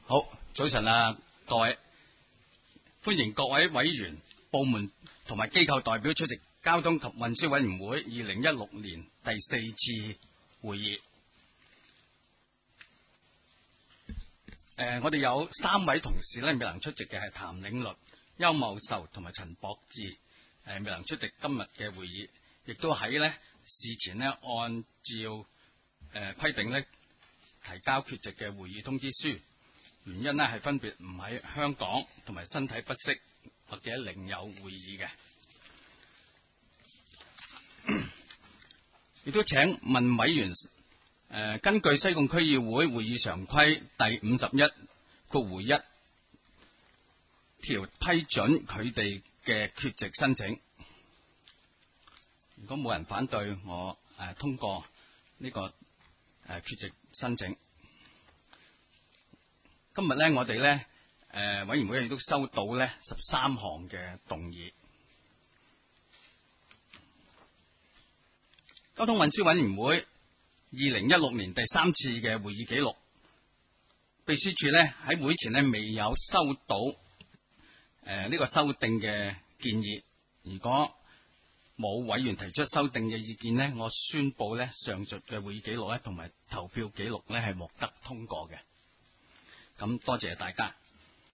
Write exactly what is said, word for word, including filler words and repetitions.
好，早晨啊，各位，歡迎各位委員、部門同埋機構代表出席交通及運輸委員會二零一六年第四次會議。誒、呃，我哋有三位同事咧未能出席嘅係譚嶺律、邱茂壽同埋陳博志，誒、呃、未能出席今日嘅會議，亦都喺咧事前咧按照誒、呃、規定咧提交缺席嘅會議通知書，原因咧係分別唔喺香港同埋身體不適或者另有會議嘅。亦都請問委員。誒、呃，根據西貢區議會會議常規第五十一括弧一條批准佢哋嘅缺席申請。如果冇人反對，我誒、呃、通過呢、這個誒、呃、缺席申請。今日咧，我哋咧誒委員會亦都收到咧十三項嘅動議。交通運輸委員會二零一六年第三次嘅會議記錄，秘書處咧喺會前咧未有收到誒呢、呃這個修訂嘅建議。如果冇委員提出修訂嘅意見咧，我宣布咧上述嘅會議記錄咧同埋投票記錄咧係獲得通過嘅。咁多謝大家。